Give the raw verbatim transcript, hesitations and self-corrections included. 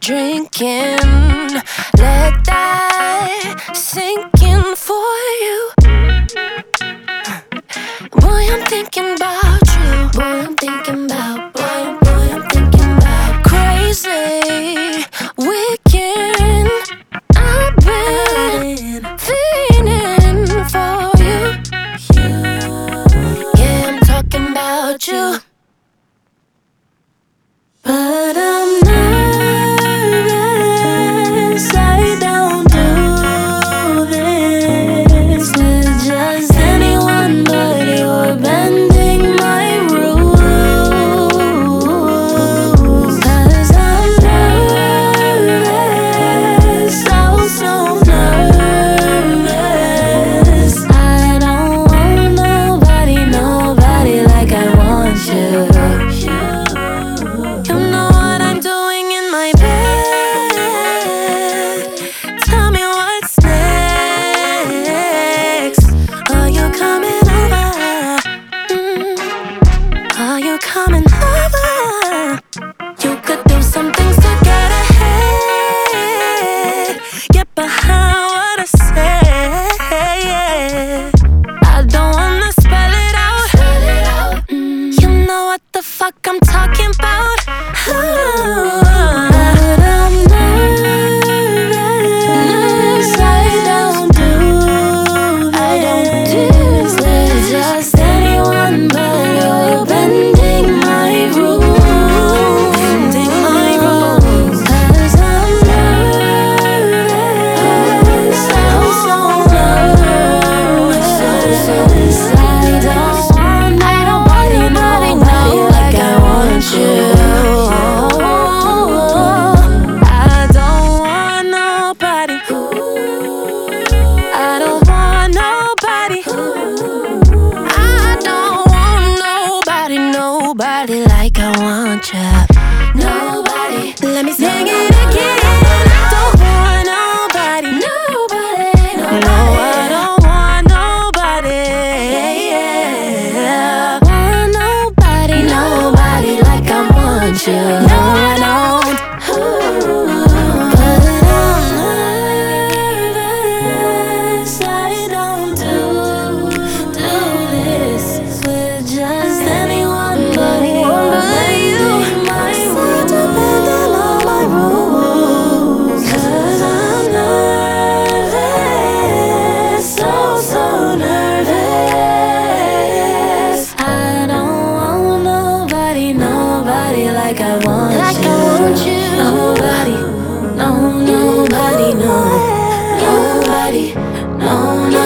drinking. Let that sink in for you. Boy, I'm thinking about you. Boy, I'm thinking about, boy, boy, I'm thinking about crazy, wicked. I've been feeling for you. Yeah, I'm talking about you. But I'm nervous, I don't do this with just anyone, but you're bending my rules. Cause I'm nervous, so, so nervous. I don't want nobody, nobody like I want you. Tell me what's next. Are you coming over? Mm. Are you coming over? You could do some things to get ahead. Get behind what I say. I don't wanna spell it out. Mm. You know what the fuck I'm talking about. Ooh. Nobody like I want ya. Nobody. Let me sing it again. I don't want nobody. Nobody. Nobody. No, I don't want nobody. Yeah. Want nobody. Nobody like I want you. No, I don't. But I'm nervous. I don't do do this with just anyone. Like I want like you. I want you. Nobody, no, nobody, no, nobody, no,